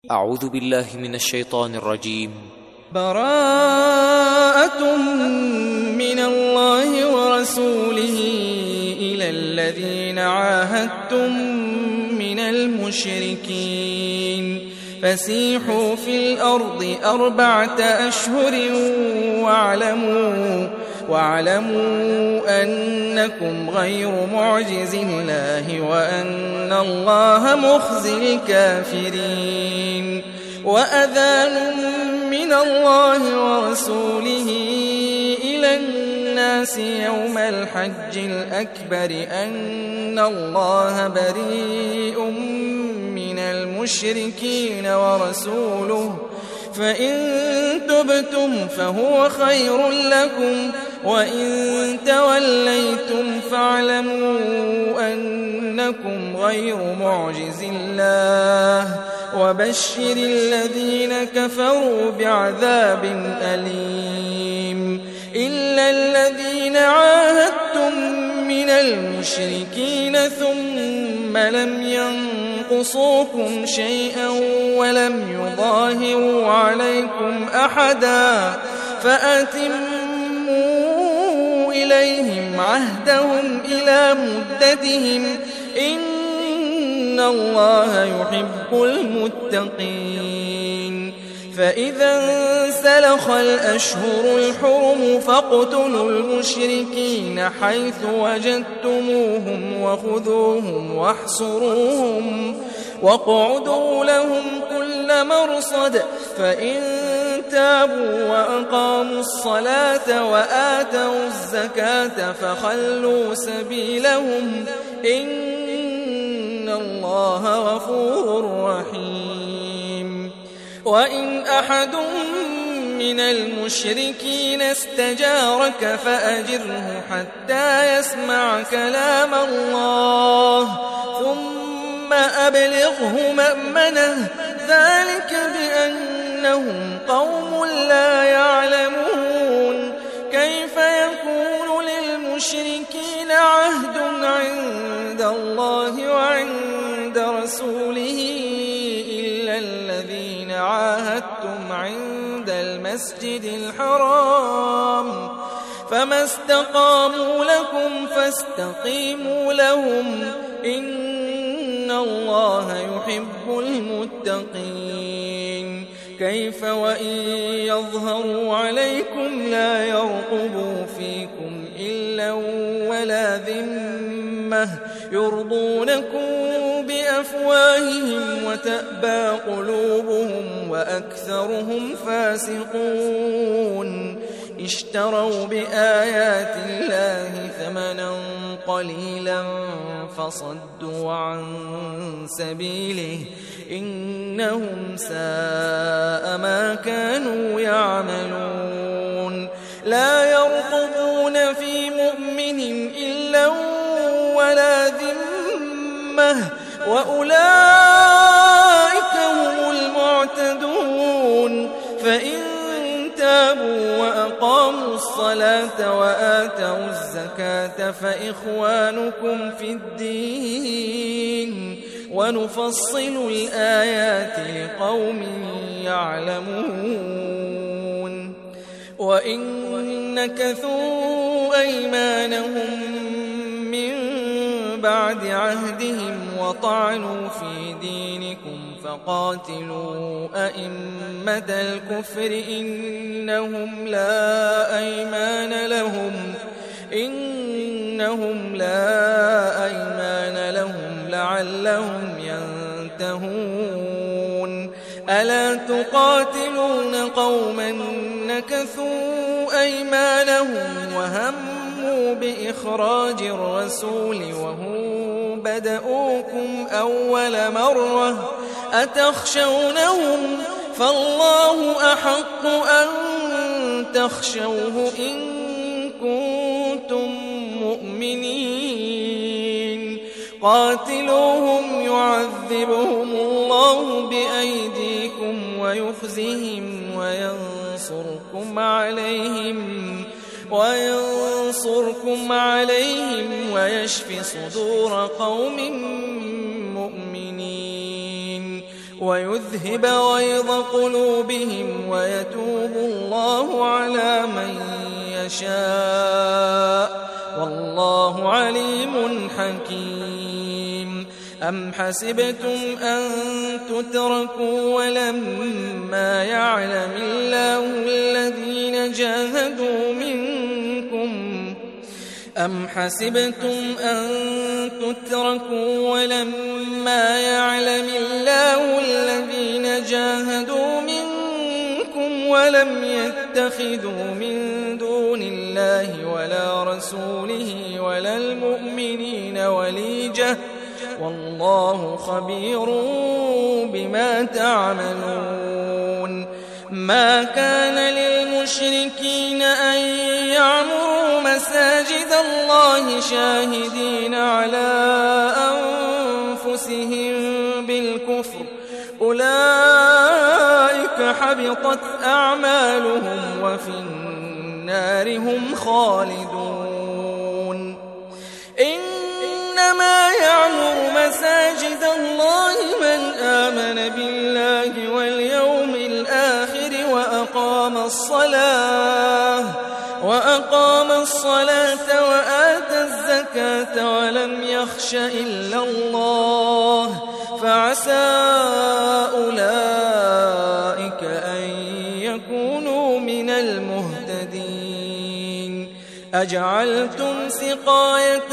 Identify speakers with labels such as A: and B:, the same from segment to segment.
A: أعوذ بالله من الشيطان الرجيم.
B: براءة من الله ورسوله إلى الذين عاهدتم من المشركين فسيحوا في الأرض 4 أشهر واعلموا أنكم غير معجز الله وأن الله مخزي الكافرين. وأذان من الله ورسوله إلى الناس يوم الحج الأكبر أن الله بريء من المشركين ورسوله فإن تبتم فهو خير لكم وإن توليتم فاعلموا أنكم غير معجز الله وبشر الذين كفروا بعذاب أليم. إلا الذين عاهدتم من المشركين ثم لم ينقصوكم شيئا ولم يظاهروا عليكم أحدا فأتموا إليهم عهدهم إلى مدتهم إن الله يحب المتقين. فإذا انسلخ الأشهر الحرم فاقتلوا المشركين حيث وجدتموهم وخذوهم واحصروهم واقعدوا لهم كل مرصد فإن تابوا وأقاموا الصلاة وآتوا الزكاة فخلوا سبيلهم إن الله غفور رحيم. وإن أحد من المشركين استجارك فأجره حتى يسمع كلام الله ثم أبلغه مأمنه ذلك بأنهم قوم لا يعلمون. كيف يكون للمشركين عهد عند الله وعند رسوله إلا الذين عاهدتم عند المسجد الحرام فما استقاموا لكم فاستقيموا لهم إن الله يحب المتقين. كيف وإن يظهروا عليكم لا يرقبوا فيكم إلا ولا ذمة يرضونكم بأفواههم وتأبى قلوبهم وأكثرهم فاسقون. اشتروا بآيات الله ثمنا قليلا فصدوا عن سبيله إنهم ساء ما كانوا يعملون. لا يرقبون في مؤمن إلا ولا ذمة وأولئك هم المعتدون. فإن تابوا وأقاموا الصلاة وآتوا الزكاة فإخوانكم في الدين ونفصل الآيات لقوم يعلمون. وإن نكثوا أيمانهم من بعد عهدهم وطعنوا في دينكم فقاتلوا أئمة الكفر إنهم لا أيمان لهم لعلهم ينتهون. ألا تقاتلون قوما نكثوا أيمانهم وهموا بإخراج الرسول وهم بدؤوكم أول مرة أتخشونهم فالله أحق أن تخشوه إن كنتم مؤمنين. قاتلوهم يعذبهم الله بأيديكم ويخزهم وينصركم عليهم ويشف صدور قوم مؤمنين. ويذهب غيظ قلوبهم ويتوب الله على من يشاء والله عليم حكيم. أم حسبتم أن تتركوا ولما يعلم الله الذين جاهدوا منكم أم حسبتم أن تتركوا ولما يعلم الله الذين جاهدوا منكم ولم يتخذوا من دون الله ولا رسوله ولا المؤمنين وليجة والله خبير بما تعملون. ما كان للمشركين أن يعمروا مساجد الله شاهدين على أنفسهم بالكفر أولئك حبطت أعمالهم وفي النار هم خالدون. إنما يعمر مساجد الله من آمن بالله واليوم الآخر وأقام الصلاة وآتى الزكاة ولم يخش إلا الله فعسى أولئك أن يكونوا من المهتدين. أجعلتم سقاية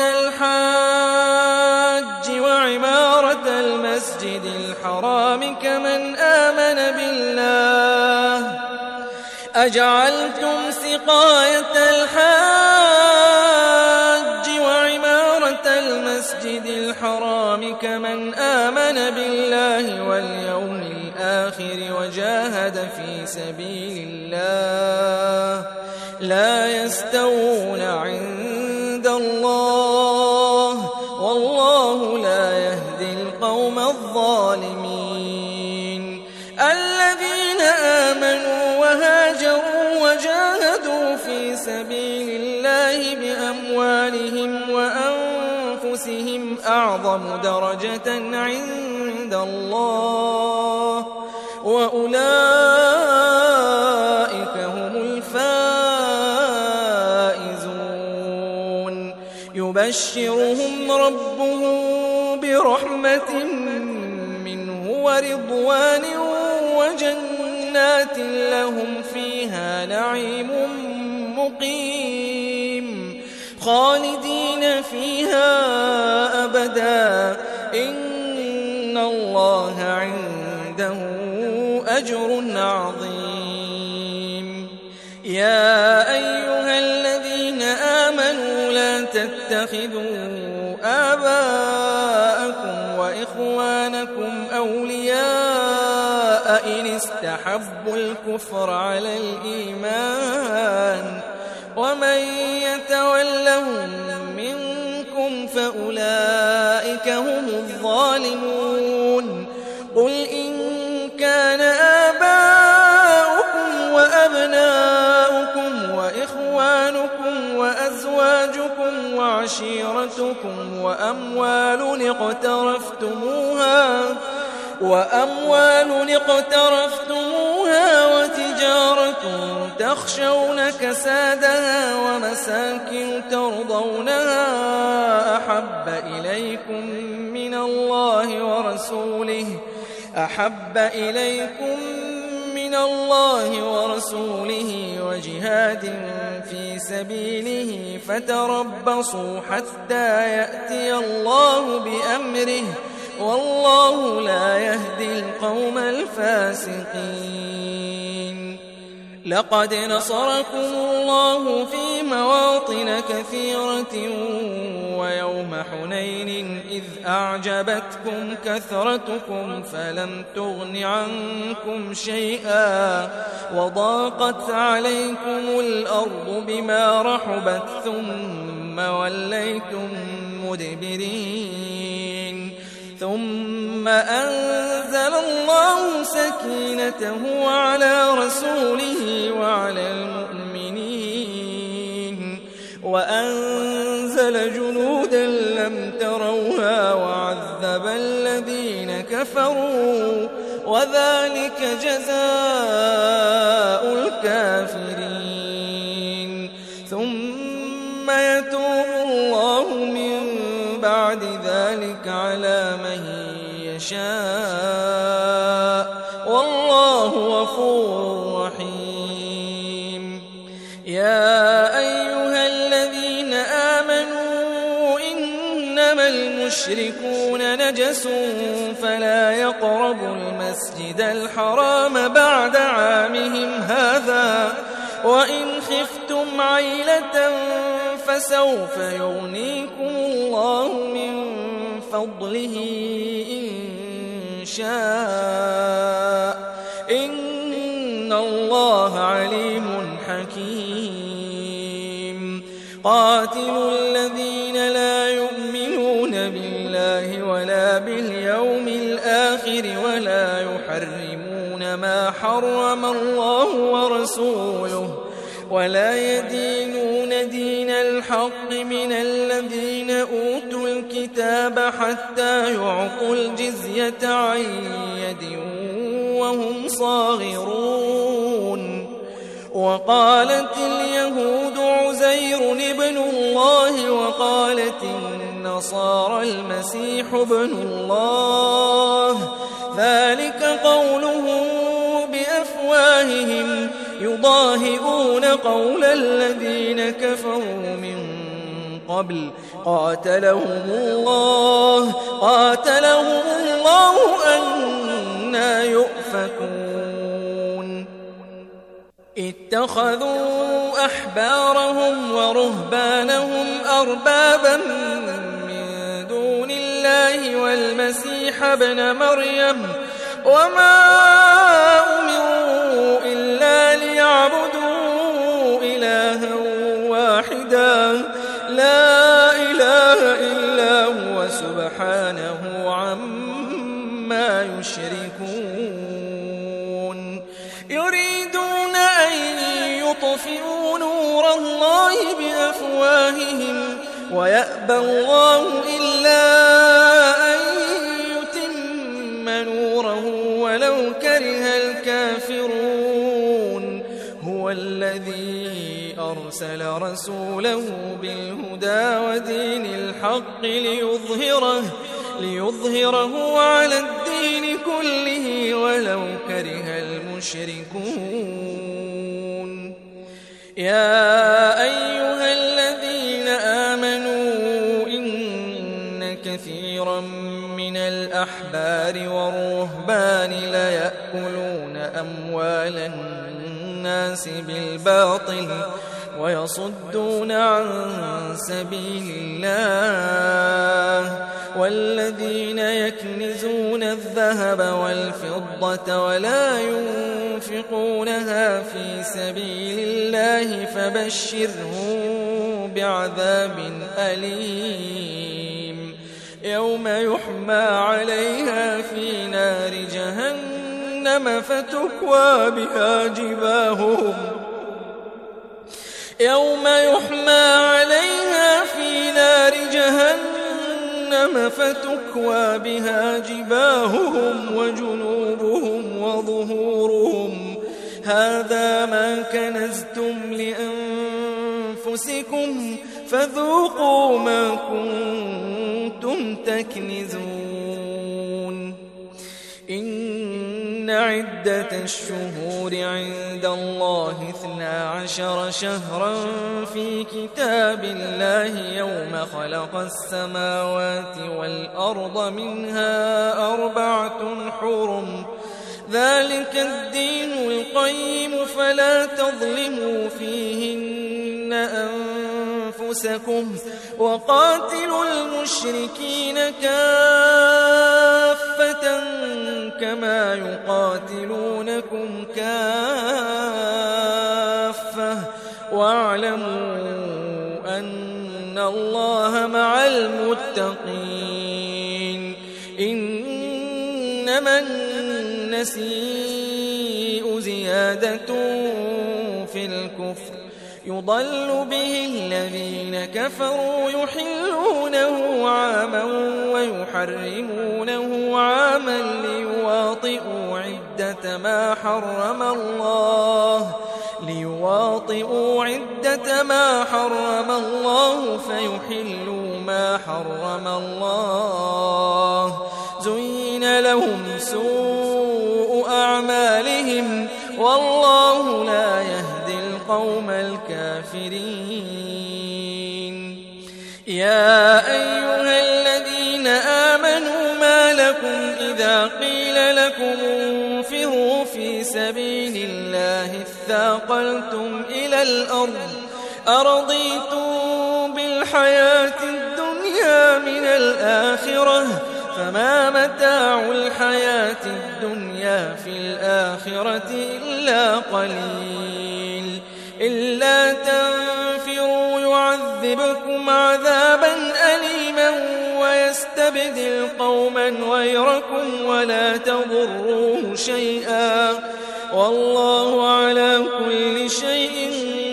B: الحاج وعمارة المسجد الحرام كمن آمن بالله أجعلتم سقاية الحاج وعمارة المسجد الحرام كمن آمن بالله واليوم الآخر وجاهد في سبيل الله لا يستوون عند الله والله لا يهدي القوم الظالمين. الذين آمنوا وهاجروا وجاهدوا في سبيل الله بأموالهم وأنفسهم أعظم درجة عند الله وأولئك هم الفائزون. يبشرهم ربهم برحمة منه ورضوان وجنات لهم فيها نعيم مقيم خالدين فيها أبدا إن الله عنده أجر عظيم. يا أيها الذين آمنوا لا تتخذوا آباءكم وإخوانكم أولياء إن استحبوا الكفر على الإيمان ومن يتولهم منكم فأولئك هم الظالمون. قل إن كان آباؤكم وأبناؤكم وإخوانكم وأزواجكم وعشيرتكم وأموال اقترفتموها وتجارة تخشون كسادها ومساكن ترضونها أحب إليكم من الله ورسوله وجهاد في سبيله فتربصوا حتى يأتي الله بأمره والله لا يهدي القوم الفاسقين. لقد نصركم الله في مواطن كثيرة ويوم حنين إذ أعجبتكم كثرتكم فلم تغن عنكم شيئا وضاقت عليكم الأرض بما رحبت ثم وليتم مدبرين. ثم أنزل الله سكينته على رسوله وعلى المؤمنين وأنزل جنودا لم تروها وعذب الذين كفروا وذلك جزاء الكافرين ثم يتوب الله من بعد ذلك على من يشاء والله غفور رحيم يا أيها الذين آمنوا إنما المشركون نجس فلا يقربوا المسجد الحرام بعد عامهم هذا وإن خفتم عيلة فسوف يغنيكم الله من فضله إن شاء إن الله عليم حكيم قاتلوا الذين لا يؤمنون بالله ولا باليوم الآخر ولا يحرمون ما حرم الله ورسوله ولا يدينون دين الحق من الذين أوتوا الكتاب حتى يعطوا الجزية عن يد وهم صاغرون وقالت اليهود عزير ابن الله وقالت النصارى المسيح ابن الله ذلك قولهم بأفواههم يضاهئون قول الذين كفروا من قبل قاتلهم الله أنى يؤفكون اتخذوا أحبارهم ورهبانهم أربابا من دون الله والمسيح ابن مريم وما أمروا إلا ليعبدوا إلها واحدا لا إله إلا هو سبحانه عما يشركون يريدون أن يطفئوا نور الله بأفواههم ويأبى الله إلا أن يتم نوره ولو كره الكافرون هو الذي أرسل رسوله بالهدى ودين الحق ليظهره على الدين كله ولو كره المشركون يا أيها الذين آمنوا إن كثيرا من الأحبار والرهبان ليأكلون أموال الناس بالباطل ويصدون عن سبيل الله والذين يكنزون الذهب والفضة ولا ينفقونها في سبيل الله فبشرهم بعذاب أليم يوم يحمى عليها في نار جهنم فتكوى بها جباههم يوم يحمى عليها في نار جهنم فتكوى بها جباههم وجنوبهم وظهورهم هذا ما كنزتم لأنفسكم فذوقوا ما كنتم تكنزون إن عدة الشهور عند الله 12 شهرا في كتاب الله يوم خلق السماوات والأرض منها 4 حرم ذلك الدين القيم فلا تظلموا فيهن أنفسكم وقاتلوا المشركين كافة كما يقاتلونكم كافة واعلموا أن الله مع المتقين إنما النسيء زيادة في الكفر يضل به الذين كفروا يحلونه عاما ويحرمونه عاما ليواطئوا عدة ما حرم الله فيحلوا ما حرم الله. زين لهم سوء أعمالهم والله لا يهدي القوم الكافرين. يا أيها الذين آمنوا ما لكم إذا قيل لكم انفروا في سبيل الله اثاقلتم إلى الأرض أرضيتم بالحياة الدنيا من الآخرة فما متاع الحياة الدنيا في الآخرة إلا قليل. إلا تنفروا يعذبكم عذابا أليما ويستبدل قوما غيركم ولا تضروه شيئا والله على كل شيء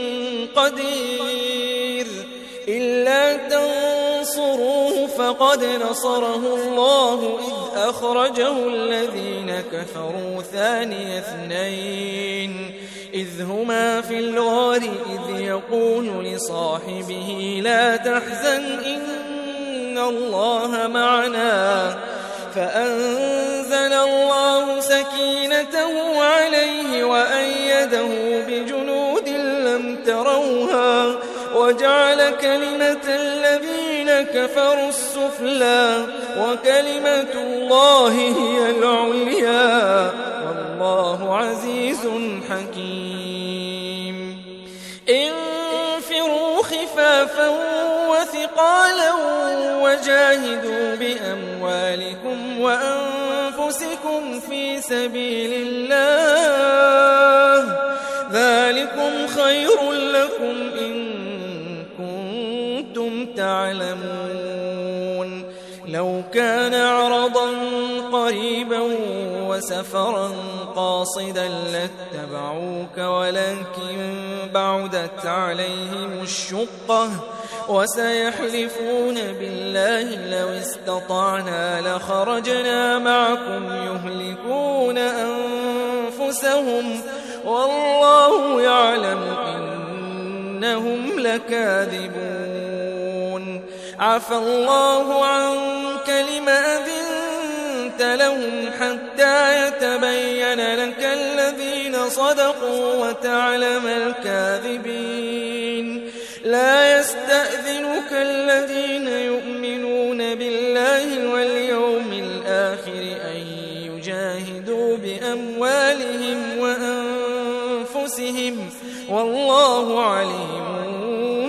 B: قدير. إلا تنصروه فقد نصره الله إذ أخرجه الذين كفروا ثاني اثنين إذ هما في الغار إذ يقول لصاحبه لا تحزن إن الله معنا فأنزل الله سكينته عليه وأيده بجنود لم تروها وجعل كلمة الذين كفروا السفلى وكلمة الله هي العليا والله عزيز حكيم. انفروا خفافا وثقالا وجاهدوا بأموالكم وأنفسكم في سبيل الله ذلكم خير لكم إن كنتم تعلمون. لو كان عرضا قريبا وسفرا قاصدا لاتبعوك ولكن بعدت عليهم الشقة وسيحلفون بالله لو استطعنا لخرجنا معكم يهلكون أنفسهم والله يعلم إنهم لكاذبون. عفى الله عنك لم أذنت لهم حتى يتبين لك الذين صدقوا وتعلم الكاذبين. لا يستأذنك الذين يؤمنون بالله واليوم الآخر أن يجاهدوا بأموالهم وأنفسهم والله عليم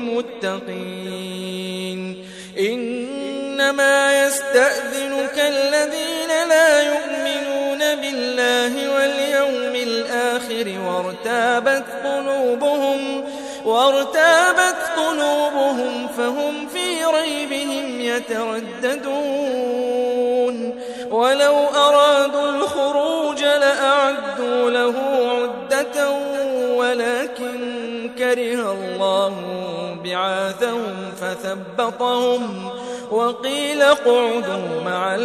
B: بالمتقين. إنما يستأذنك الذين لا يؤمنون بالله واليوم الآخر وارتابت قلوبهم فهم في ريبهم يترددون. ولو أرادوا الخروج لأعدوا له عدة ولكن كره الله بعاثهم فثبطهم وقيل اقعدوا مع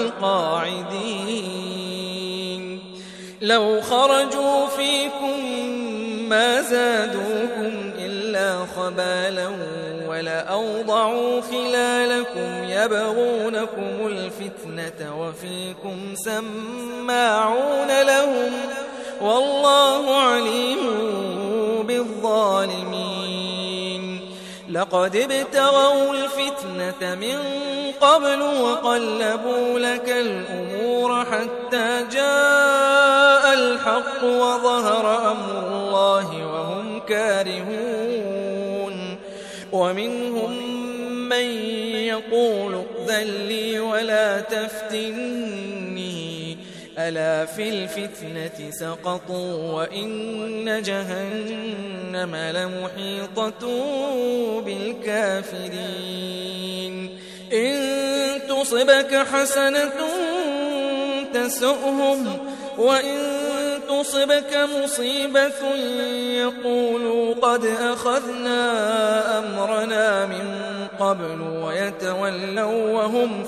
B: القاعدين. لو خرجوا فيكم ما زادوكم إلا خبالا ولأوضعوا خلالكم يبغونكم الفتنة وفيكم سماعون لهم والله عليم بالظالمين. لقد ابتغوا الفتنة من قبل وقلبوا لك الأمور حتى جاء الحق وظهر أمر الله وهم كارهون. ومنهم من يقول ائذن لي ولا تفتني ألا في الفتنة سقطوا وإن جهنم لمحيطة بالكافرين. إن تصبك حسنة تسؤهم وإن تصبك مصيبة يقولوا قد أخذنا أمرنا من قبل ويتولوا وهم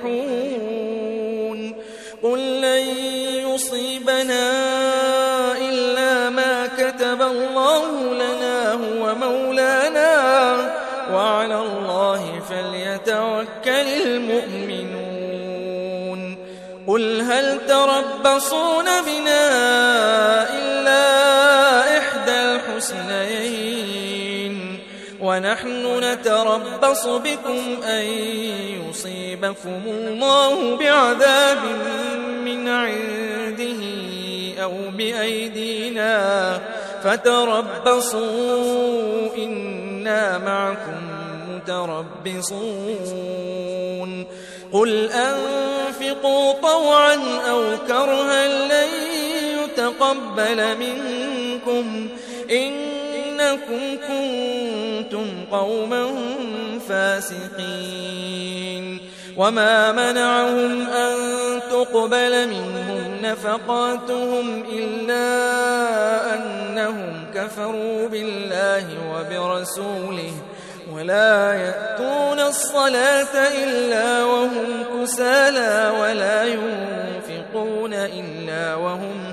B: فرحون قل لن يصيبنا إلا ما كتب الله لنا هو مولانا وعلى الله فليتوكل المؤمنون قل هل تربصون بنا إلا إحدى الحسنيين ونحن نتربص بكم أن يصيبكم الله بعذاب من عنده أو بأيدينا فتربصوا إنا معكم متربصون قل أنفقوا طوعا أو كرها لن يتقبل منكم إنكم كنتم قوما فاسقين وما منعهم أن تقبل منهم نفقاتهم إلا أنهم كفروا بالله وبرسوله ولا يأتون الصلاة إلا وهم كسالى ولا ينفقون إلا وهم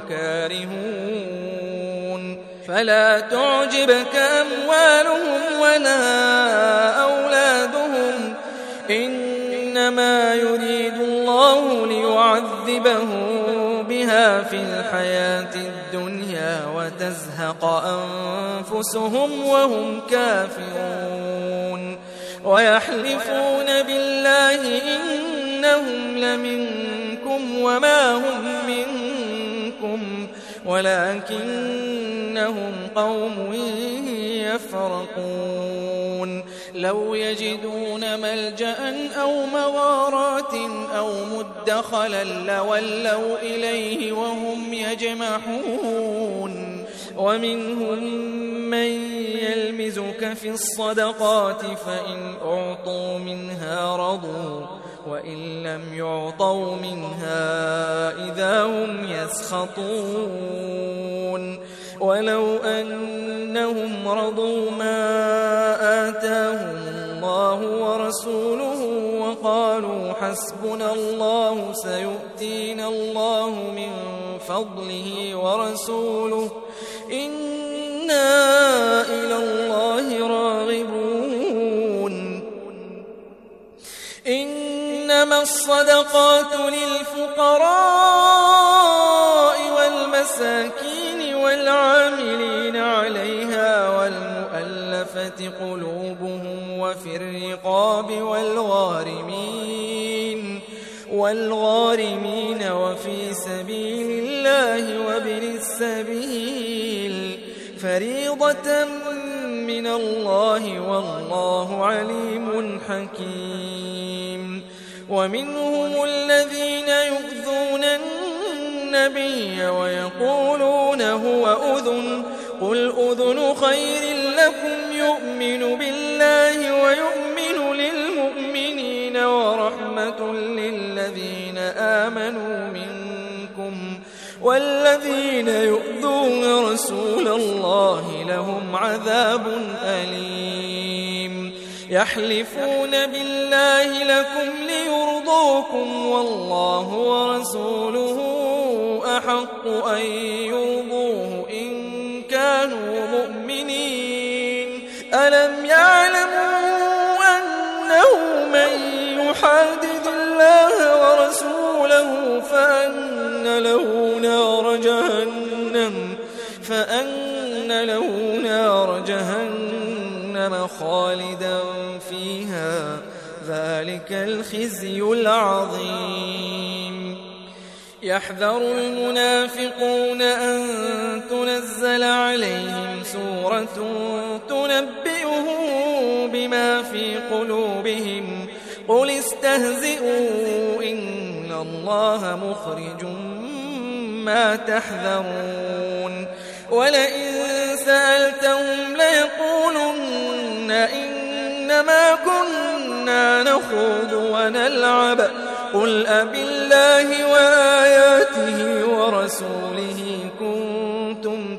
B: كارهون فلا تعجبك أموالهم ولا أولادهم إنما يريد الله ليعذبهم بها في الحياة الدنيا وتزهق أنفسهم وهم كافرون ويحلفون بالله إنهم لمنكم وما هم منكم ولكنهم قوم يفرقون لو يجدون ملجأ أو مغارات أو مدخلا لولوا إليه وهم يجمحون ومنهم من يلمزك في الصدقات فإن أعطوا منها رضوا وإن لم يعطوا منها إذا هم يسخطون ولو أنهم رضوا ما آتاهم الله ورسوله وقالوا حسبنا الله سيؤتينا الله من فضله ورسوله إنا إلى الله راغبون إنما الصدقات للفقراء والمساكين والعاملين عليها والمؤلفة قلوبهم وفي الرقاب والغارمين وفي سبيل الله وابن السبيل فريضة من الله والله عليم حكيم ومنهم الذين يؤذون النبي ويقولون هو أذن قل أذن خير لكم يؤمن بالله ويؤمن للمؤمنين ورحمة للذين آمنوا منكم والذين يؤذون رسول الله لهم عذاب أليم يحلفون بالله لكم ليرضوكم والله ورسوله أحق أن يرضوه إن كانوا مؤمنين ألم يعلموا أنه من يحادد الله ورسوله فأن له نار جهنم خالدا فيها ذلك الخزي العظيم يحذر المنافقون أن تنزل عليهم سورة تنبئهم بما في قلوبهم قل استهزئوا إن الله مخرج ما تحذرون ولئن سألتهم ليقولن إنما كنا نخوض ونلعب قل أبالله وآياته ورسوله كنتم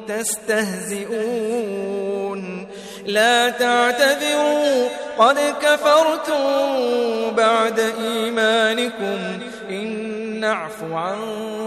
B: تستهزئون لا تعتذروا قد كفرتم بعد إيمانكم إن نعف عن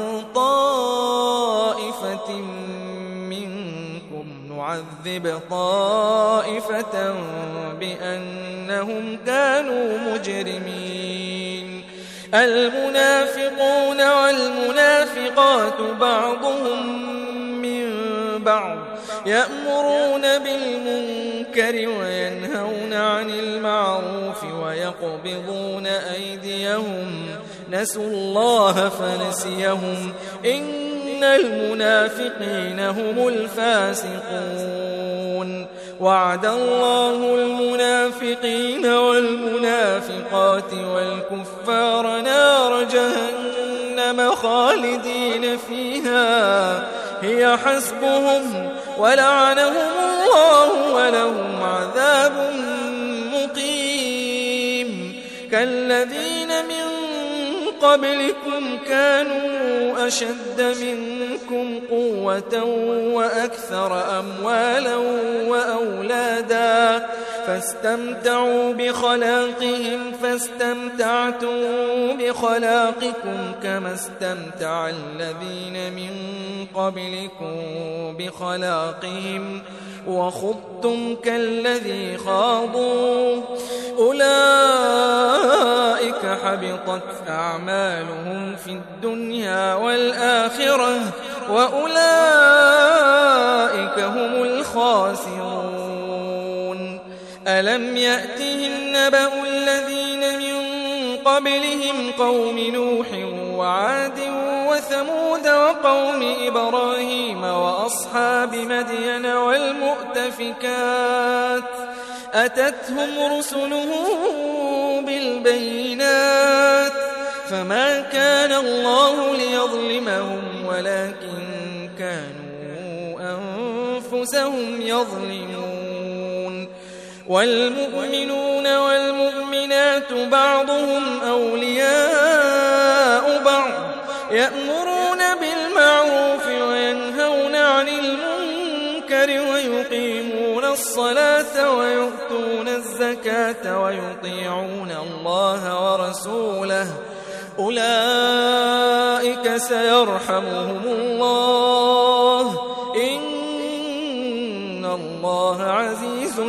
B: طائفة منكم نعذب طائفة بأنهم كانوا مجرمين المنافقون والمنافقات بعضهم من بعض يأمرون بالمنكر وينهون عن المعروف ويقبضون أيديهم نسوا الله فنسيهم إن المنافقين هم الفاسقون وعد الله المنافقين والمنافقات والكفار نار جهنم خالدين فيها هي حسبهم ولعنهم الله ولهم عذاب مقيم كالذين من قبلكم كانوا أشد منكم قوة وأكثر أموالا وأولادا فاستمتعوا بخلاقهم فاستمتعتم بخلاقكم كما استمتع الذين من قبلكم بخلاقهم وخضتم كالذي خاضوا أولئك حبطت أعمالهم في الدنيا والآخرة وأولئك هم الخاسرون ألم يأتهم نبأ الذين من قبلهم قوم نوح وعاد وثمود وقوم إبراهيم وأصحاب مدين والمؤتفكات أتتهم رسلهم بالبينات فما كان الله ليظلمهم ولكن كانوا أنفسهم يظلمون والمؤمنون والمؤمنات بعضهم أولياء بعض يأمرون بالمعروف وينهون عن المنكر ويقيمون الصلاة ويؤتون الزكاة ويطيعون الله ورسوله أولئك سيرحمهم الله إن الله عزيز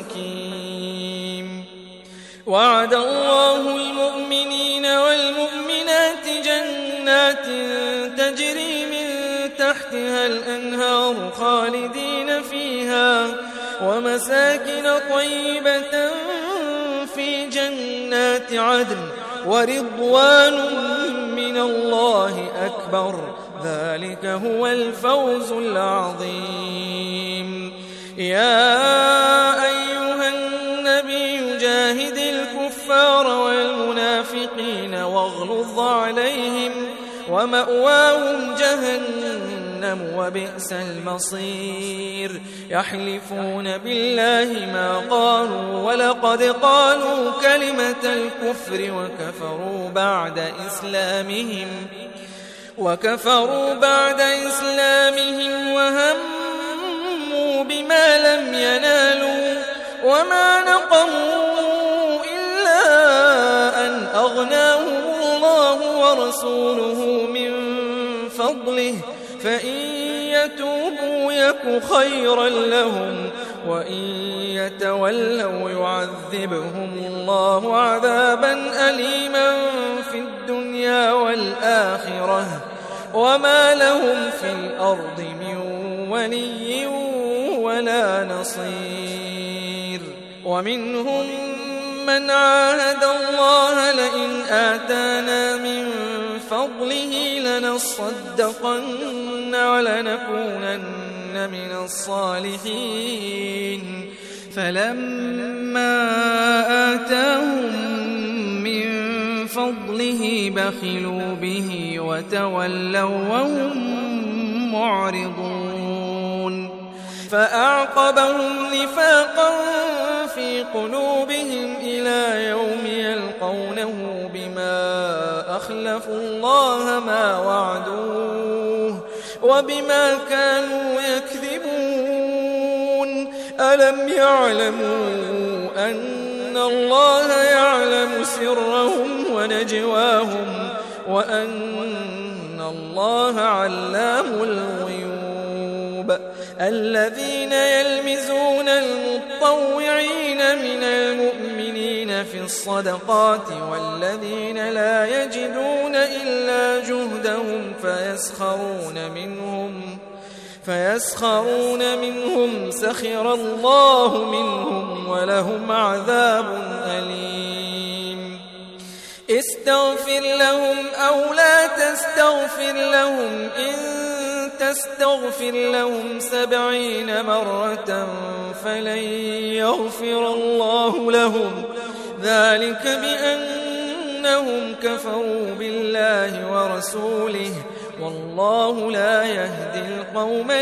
B: حكيم وعد الله المؤمنين والمؤمنات جنات تجري من تحتها الأنهار خالدين فيها ومساكن طيبة في جنات عدن ورضوان من الله أكبر ذلك هو الفوز العظيم يا أيها النبي جاهد الكفار والمنافقين واغلظ عليهم ومأواهم جهنم وبئس المصير يحلفون بالله ما قالوا ولقد قالوا كلمة الكفر وكفروا بعد إسلامهم وهموا بما لم ينالوا وما نقموا إلا أن أغناهم الله ورسوله من فضله فإن يتوبوا يك خيرا لهم وإن يتولوا يعذبهم الله عذابا أليما في الدنيا والآخرة وما لهم في الأرض من ولي ولا نصير ومنهم من عاهد الله لئن آتانا من فضله لنصدقن ولنكونن من الصالحين فلما آتاهم من فضله بخلوا به وتولوا وهم معرضون فأعقبهم نفاقا في قلوبهم إلى يوم يلقونه بما أخلفوا الله ما وعدوه وبما كانوا يكذبون. ألم يعلموا أن الله يعلم سرهم ونجواهم وأن الله علام الغيوب. الذين يلمزون المطوعين من المؤمنين في الصدقات والذين لا يجدون إلا جهدهم فيسخرون منهم سخر الله منهم ولهم عذاب أليم. استغفر لهم أو لا تستغفر لهم إن تستغفر لهم 70 مرة فلن يغفر الله لهم، ذلك بأنهم كفروا بالله ورسوله والله لا يهدي القوم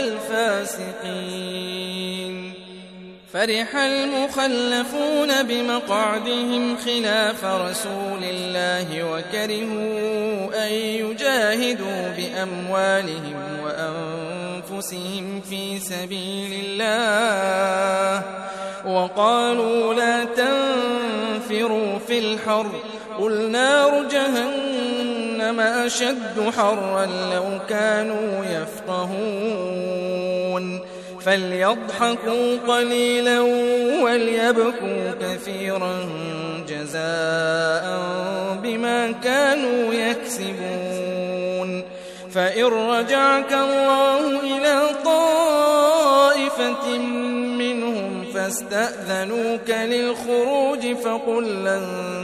B: الفاسقين. فرح المخلفون بمقعدهم خلاف رسول الله وكرهوا أن يجاهدوا بأموالهم وأنفسهم في سبيل الله وقالوا لا تنفروا في الحر قل نار جهنم أشد حرا لو كانوا يفقهون. فليضحكوا قليلا وليبكوا كثيرا جزاء بما كانوا يكسبون. فإن رجعك الله إلى طائفة منهم فاستأذنوك للخروج فقل لن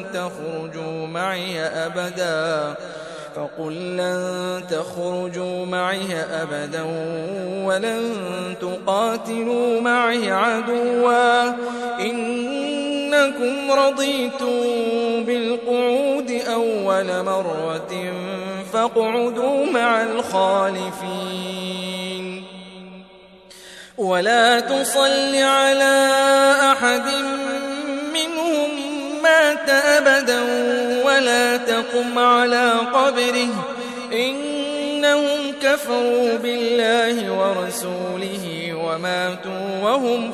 B: تخرجوا معي أبدا ولن تقاتلوا معي عدوا إنكم رضيتم بالقعود أول مرة فاقعدوا مع الخالفين. ولا تصل على أحد منهم مات أبدا ولا تقم على قبره إنهم كفروا بالله ورسوله وماتوا وهم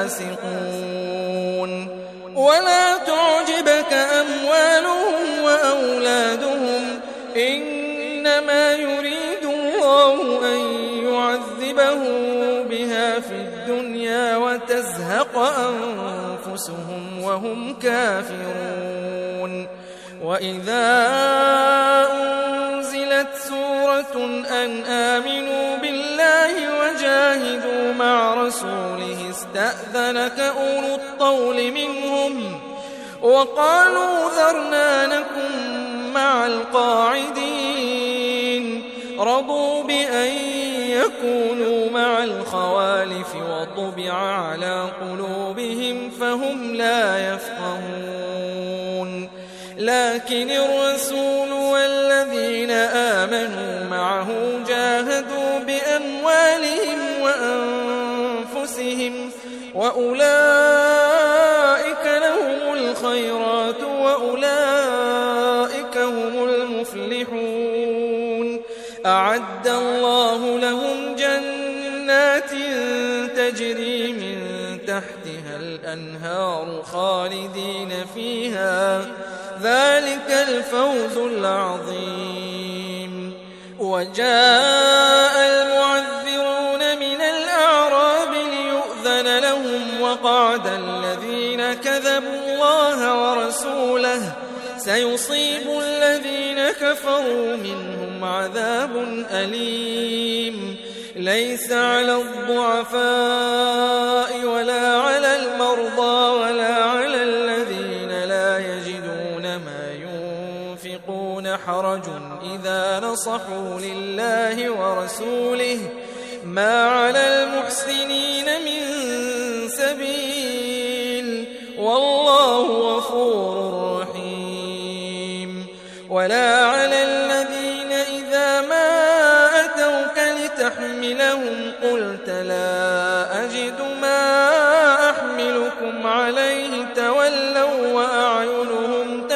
B: فاسقون. ولا تعجبك أموالهم وأولادهم إنما يريد الله أن يعذبهم بها في الدنيا وتزهق أنفسهم وهم كافرون. وإذا أنزلت سورة أن آمنوا بالله وجاهدوا مع رسوله استأذنك أولو الطول منهم وقالوا ذرنا نكن مع القاعدين رضوا بأن يكونوا مع الخوالف وطبع على قلوبهم فهم لا يفقهون. لكن الرسول والذين آمنوا معه جاهدوا بأموالهم وأنفسهم وأولئك لهم الخيرات وأولئك هم المفلحون. أعد الله لهم جنات تجري من تحتها الأنهار خالدين فيها ذلك الفوز العظيم. وجاء المعذرون من الأعراب ليؤذن لهم وقعد الذين كذبوا الله ورسوله سيصيب الذين كفروا منهم عذاب أليم. ليس على الضعفاء ولا على المرضى ولا على الذين لا يجدون ما ينفقون حرج إذا نصحوا لله ورسوله ما على المحسنين من سبيل والله غفور رحيم. ولا على الذين إذا ما أتوك لتحملهم قلت لا أجد ما أحملكم عليه تولوا وأعينهم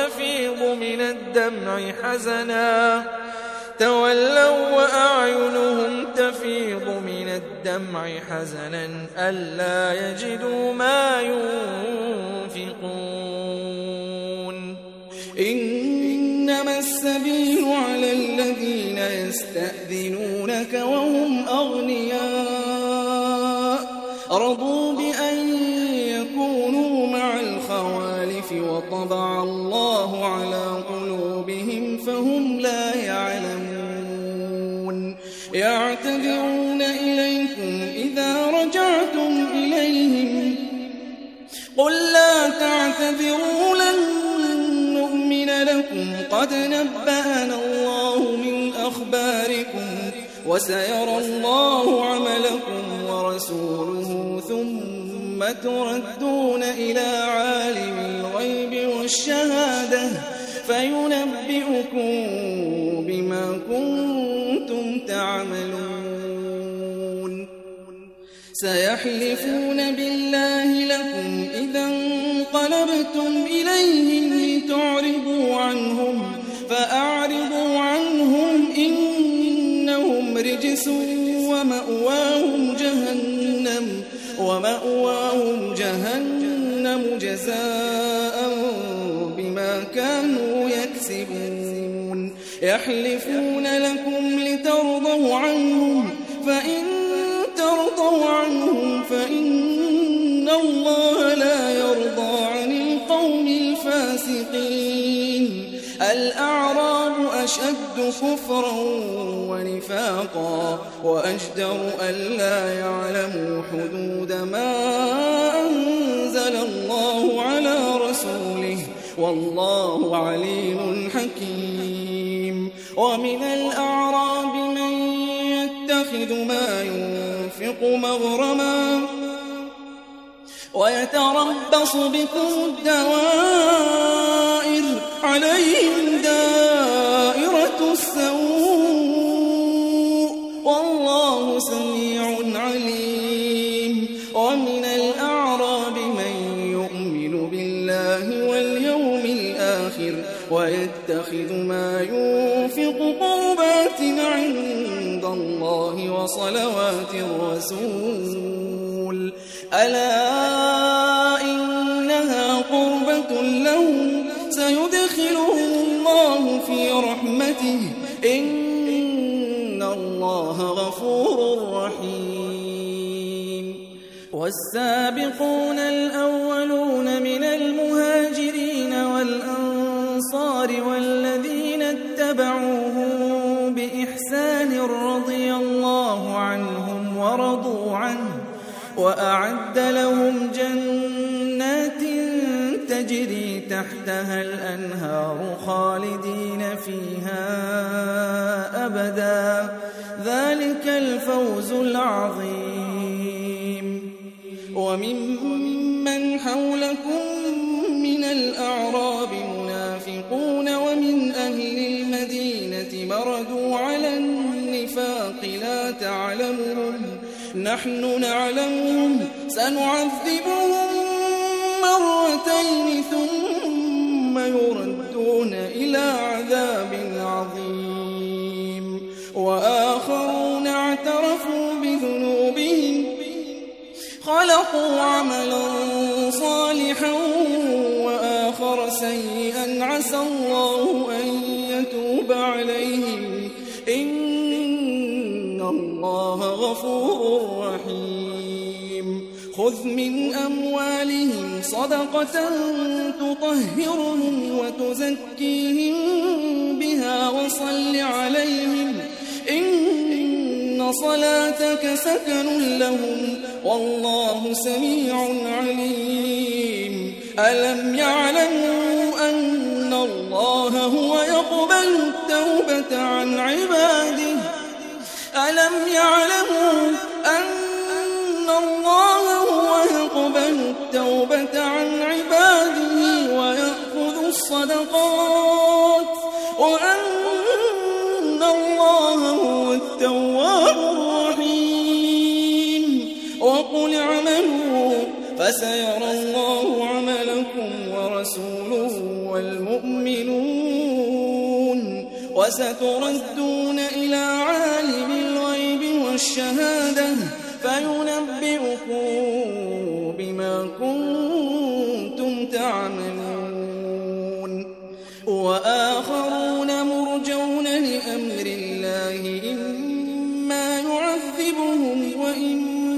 B: تفيض الدمع حزنا ألا يجدوا ما ينفقون إنما السبيل على الذين يستأذنونك وهم أغنياء رضوا بأن يكونوا مع الخوالف وطبع الله على قلوبهم فهم لا يعلمون يعتذرون إليكم إذا رجعتم إليهم قل لا تعتذروا لن نؤمن لكم قد نبأنا الله من أخباركم وسيرى الله عملكم ورسوله ثم تردون إلى عالم الغيب والشهادة فينبئكم بما كنتم تعملون سيحلفون بالله لكم إذا انقلبتم إليهم لتعرضوا عنهم فأعرضوا عنهم إنهم رجس ومأواهم جهنم جزاء بما كانوا يكسبون يحلفون لكم لترضوا عنهم فإن ترضوا عنهم فإن الله لا يرضى عن القوم الفاسقين الأعراب أشد كفرا ونفاقا وأجدر ألا يعلموا حدود ما أنزل الله على رسوله والله عليم حكيم ومن الأعراب من يتخذ ما ينفق مغرما ويتربص بكم الدوائر عليهم دائرة السوء والله سميع عليم ومن الأعراب من يؤمن بالله واليوم الآخر ويتخذ ما ينفق قربات عند الله وصلوات الرسول ألا إنها قربة لهم سيدخلهم الله في رحمته إن الله غفور رحيم والسابقون الأولون من المهاجرين والأنصار والذين اتبعوهم بإحسان رضي الله عنهم ورضوا عنه وأعد لهم جنات تجري تحتها الأنهار خالدين فيها أبدا ذلك الفوز العظيم وممن حولكم من الأعراب منافقون ومن أهل المدينة مردوا على النفاق لا تعلمهم نحن نعلمهم سنعذبهم مرتين ثم يردون إلى عذاب عظيم وآخرون اعترفوا بذنوبهم خلقوا عملا صالحا وآخر سيئا عسى الله أن يتوب عليهم إن الله غفور رحيم خذ من أموالهم صدقة تطهرهم وتزكيهم بها وصل عليهم إن صلاتك سكن لهم والله سميع عليم ألم يعلموا أن الله هو يقبل التوبة عن عباده ألم يعلموا أن الله هو يقبل التوبة عن عباده ويأخذ الصدقات وأن الله هو التواب الرحيم وقل اعملوا فسيرى الله عملكم ورسوله والمؤمنون وستردون إلى عالم الغيب والشهادة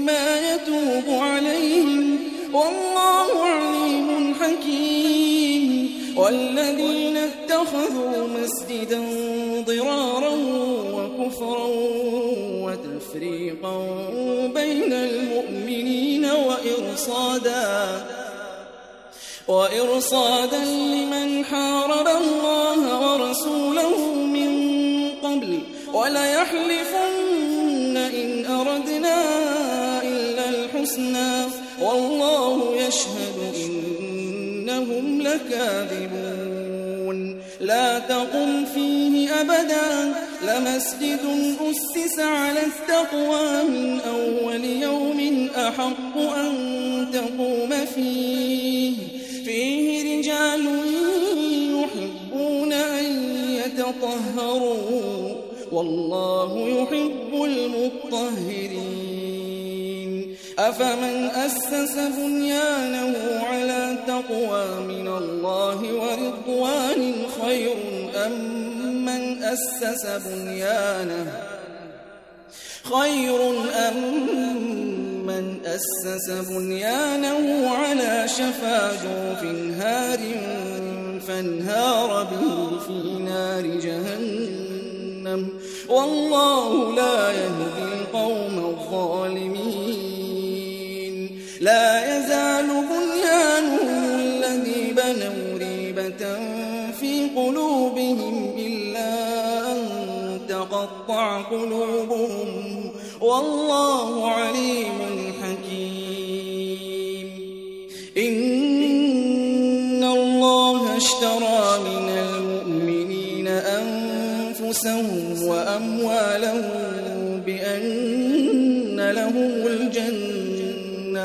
B: ما يتوب عليهم والله عليم حكيم. والذين اتخذوا مسجدا ضرارا وكفرا وتفريقا بين المؤمنين وإرصادا لمن حارب الله ورسوله من قبل وليحلفن إن أردنا إلا الحسنى والله يشهد إنهم لكاذبون. لا تقم فيه أبدا لمسجد أسس على التقوى من أول يوم أحق أن تقوم فيه رجال يحبون أن يتطهروا والله يحب المطهرين. أفمن أسس بنيانه على تقوى من الله ورضوان خير أم من أسس بنيانه على شفا جرف هار فانهار به في نار جهنم والله لا يهدي القوم الظالمين. لا يزال بنيانهم الذي بنوا ريبة في قلوبهم إلا أن تقطع قلوبهم والله عليم حكيم. إن الله اشترى من المؤمنين أنفسهم وأموالهم بأن لهم الجنة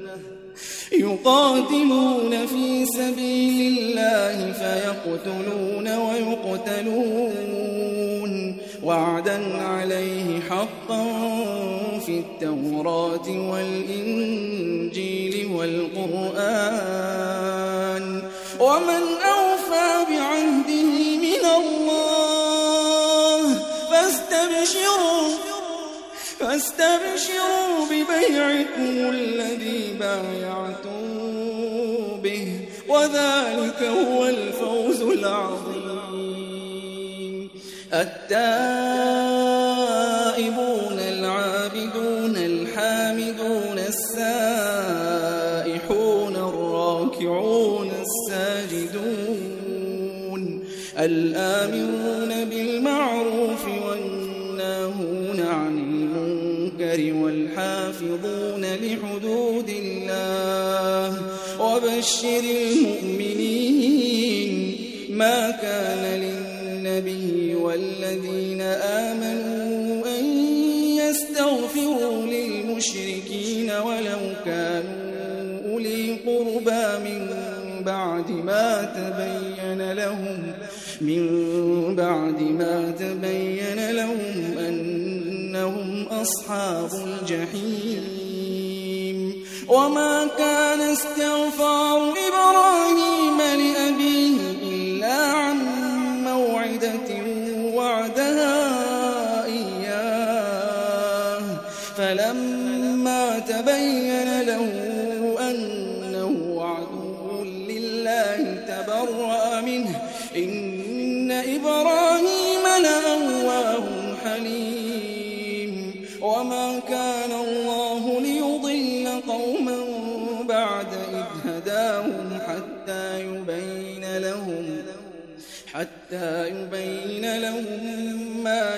B: يقاتلون في سبيل الله فيقتلون ويقتلون وعدا عليه حقا في التوراة والإنجيل والقرآن ومن أوفى بعهده من الله فاستبشروا ببيعكم الذي بايعتم به وذلك هو الفوز العظيم. التائبون العابدون الحامدون السائحون الراكعون الساجدون الآمرون بالمعروف والناهون عن المنكر والحافظون لحدود الله وبشر المؤمنين. ما كان للنبي والذين آمنوا أن يستغفروا للمشركين ولو كانوا أولي قربى من بعد ما تبين لهم أنهم أصحاب الجحيم. وما كان استغفار إبراهيم لأبيه إلا عن موعدة وعدها إياه فلما تبين له أنه عدو لله تبرأ منه إن إبراهيم لأواه حليم. وما كان الله ليضل قوما بعد إذ هداهم حتى يبين لهم ما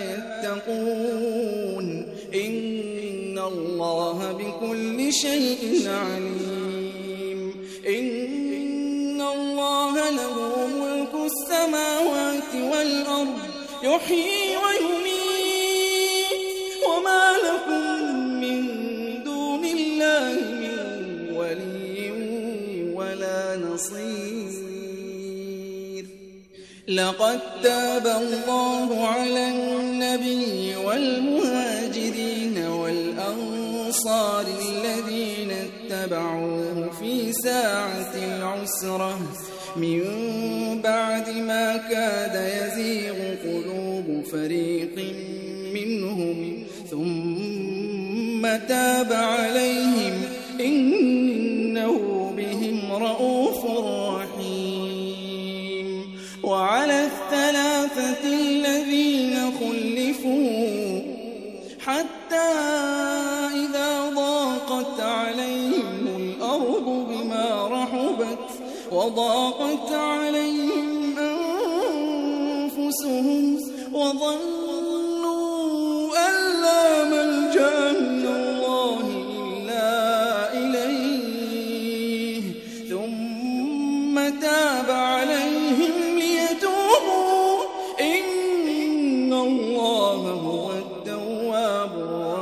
B: يتقون إن الله بكل شيء عليم. إن الله له ملك السماوات والأرض يحيي ويميت وما لكم من دون الله من ولي ولا نصير. لقد تاب الله على النبي والمهاجرين والأنصار الذين اتبعوه في ساعة العسرة من بعد ما كاد يزيغ قلوب فريق منهم ثم
C: ثم تاب عليهم إنه بهم رءوف رحيم. وعلى الثلاثة الذين خلفوا حتى إذا ضاقت عليهم الأرض بما رحبت وضاقت عليهم أنفسهم وظنوا أن لا ملجأ من الله إلا إليه ثم تاب عليهم ليتوبوا إن الله هو التواب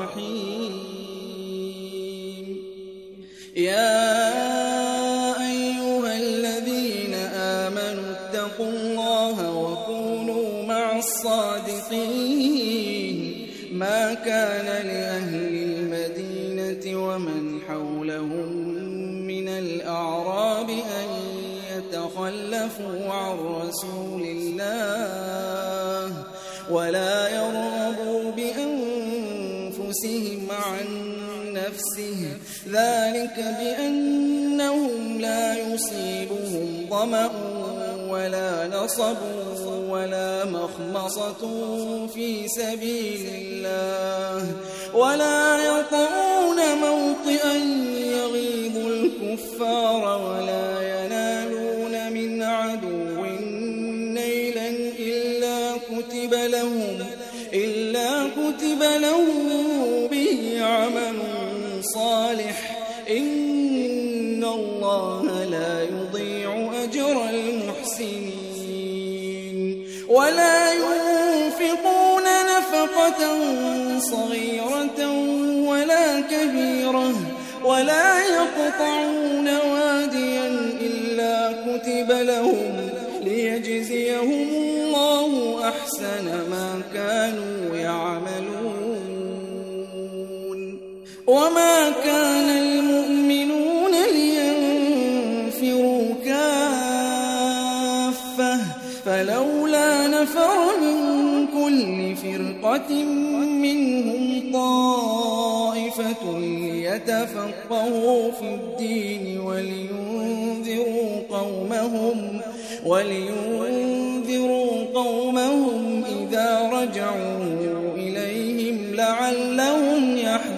C: الرحيم. يا أيها الذين آمنوا اتقوا الله وكونوا مع الصادقين. ما كان لأهل المدينة ومن حولهم من الأعراب أن يتخلفوا عن رسول الله ولا يرغبوا بأنفسهم عن نفسه ذلك بأنهم لا يصيبهم ظمأ ولا نصب ولا مخمصة في سبيل الله ولا يطعون موطئا يغيظ الكفار ولا ينالون من عدو نيلا إلا كتب لهم به عمل صالح إن الله لا يضيع أجر المحسنين. ولا ينفقون نفقة صغيرة ولا كبيرة ولا يقطعون واديا إلا كتب لهم ليجزيهم الله أحسن ما كانوا يعملون. وما كان المؤمنون لينفروا كافة فلولا نفر من كل فرقة منهم طائفة ليتفقهوا في الدين ولينذروا قومهم إذا رجعوا إليهم لعلهم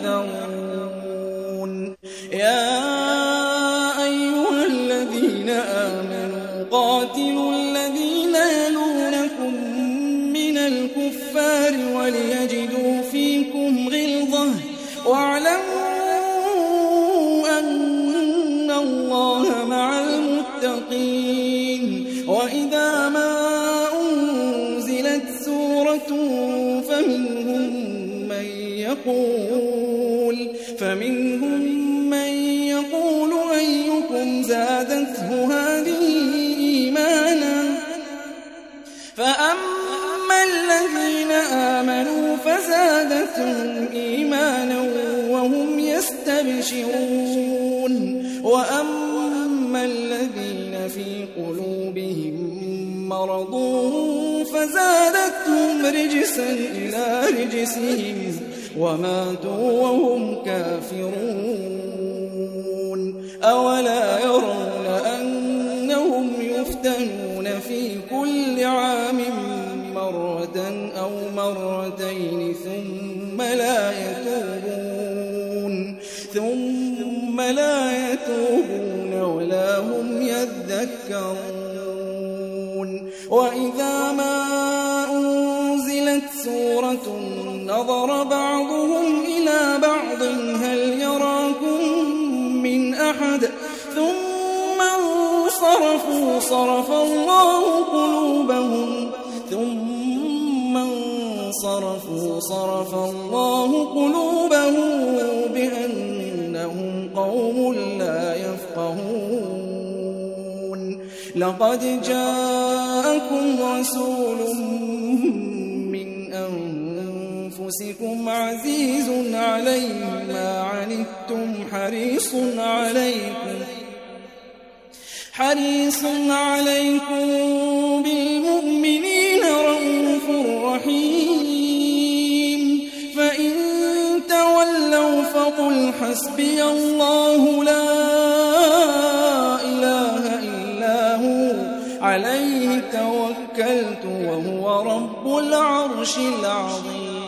C: يحذرون. يا أيها الذين آمنوا قاتلوا الذين يلونكم من الكفار وليجدوا فيكم غلظة واعلموا أن الله مع المتقين. وإذا ما أنزلت سورة فمنهم من يقول أيكم زادته هذه إيمانا فأما الذين آمنوا فزادتهم إيمانا وهم يستبشرون وأما الذين في قلوبهم مرض فزادتهم رجسا إلى رجسهم وماتوا وهم كافرون. أولا يرون أنهم يفتنون في كل عام مرة أو مرتين ثم لا يتوبون ولا هم يذكرون. وإذا ما أنزلت سورة نظر بعضهم إلى بعض هل يراكم من أحد ثم انصرفوا صرف الله قلوبهم بأنهم قوم لا يفقهون. لقد جاءكم رسول من أنفسكم عزيز عليه ما عنتم حريص عليكم بالمؤمنين رؤوف رحيم. فإن تولوا حسبي الله لا إله إلا هو عليه توكلت وهو رب العرش العظيم.